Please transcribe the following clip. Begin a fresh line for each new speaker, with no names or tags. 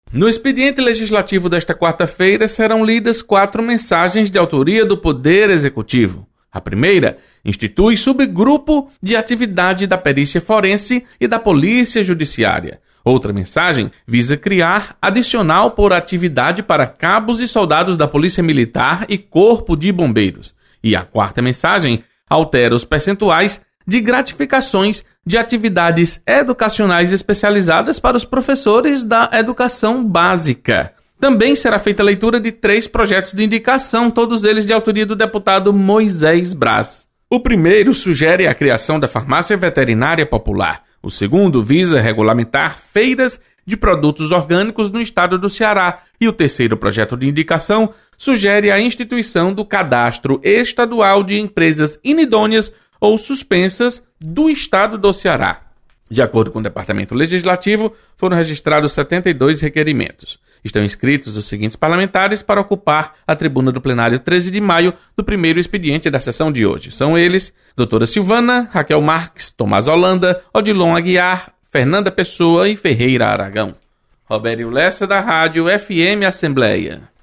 No expediente legislativo desta quarta-feira serão lidas 4 mensagens de autoria do Poder Executivo. A primeira institui subgrupo de atividade da perícia forense e da Polícia Judiciária. Outra mensagem visa criar adicional por atividade para cabos e soldados da Polícia Militar e Corpo de Bombeiros. E a quarta mensagem altera os percentuais de gratificações de atividades educacionais especializadas para os professores da educação básica. Também será feita a leitura de 3 projetos de indicação, todos eles de autoria do deputado Moisés Braz. O primeiro sugere a criação da farmácia veterinária popular. O segundo visa regulamentar feiras de produtos orgânicos no estado do Ceará. E o terceiro projeto de indicação sugere a instituição do cadastro estadual de empresas inidôneas ou suspensas do estado do Ceará. De acordo com o Departamento Legislativo, foram registrados 72 requerimentos. Estão inscritos os seguintes parlamentares para ocupar a tribuna do plenário 13 de maio do primeiro expediente da sessão de hoje. São eles: doutora Silvana, Raquel Marques, Tomás Holanda, Odilon Aguiar, Fernanda Pessoa e Ferreira Aragão. Robério Lessa, da Rádio FM Assembleia.